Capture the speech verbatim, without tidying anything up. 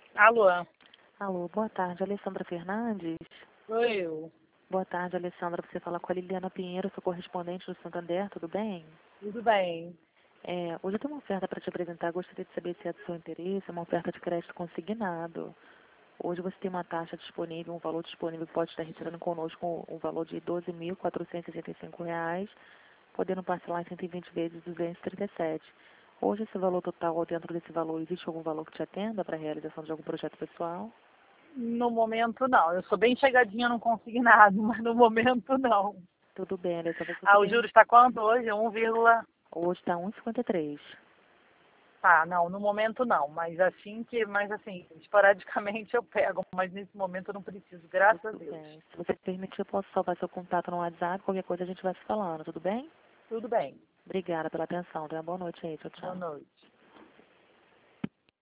Alô? Alô, boa tarde, Alessandra Fernandes. Sou eu. Boa tarde, Alessandra. Você fala com a Liliana Pinheiro, sou correspondente do Santander, tudo bem? Tudo bem. É, hoje eu tenho uma oferta para te apresentar, gostaria de saber se é do seu interesse, é uma oferta de crédito consignado. Hoje você tem uma taxa disponível, um valor disponível que pode estar retirando conosco um valor de doze mil quatrocentos e sessenta e cinco reais, podendo parcelar em cento e vinte vezes duzentos e trinta e sete. Hoje esse valor total, ou dentro desse valor, existe algum valor que te atenda para a realização de algum projeto pessoal? No momento, não. Eu sou bem chegadinha no consignado, mas no momento, não. Tudo bem, Alessandra, se você Ah, o permite. juro está quanto hoje? um, Hoje está um e cinquenta e três. ah, não, no momento não, mas assim que, mas assim, esporadicamente eu pego, mas nesse momento eu não preciso, graças a Tudo Deus. bem. Se você permitir, eu posso salvar seu contato no WhatsApp, qualquer coisa a gente vai se falando, tudo bem? Tudo bem. Obrigada pela atenção. Tenha uma boa noite aí. Tchau, Boa tchau. noite.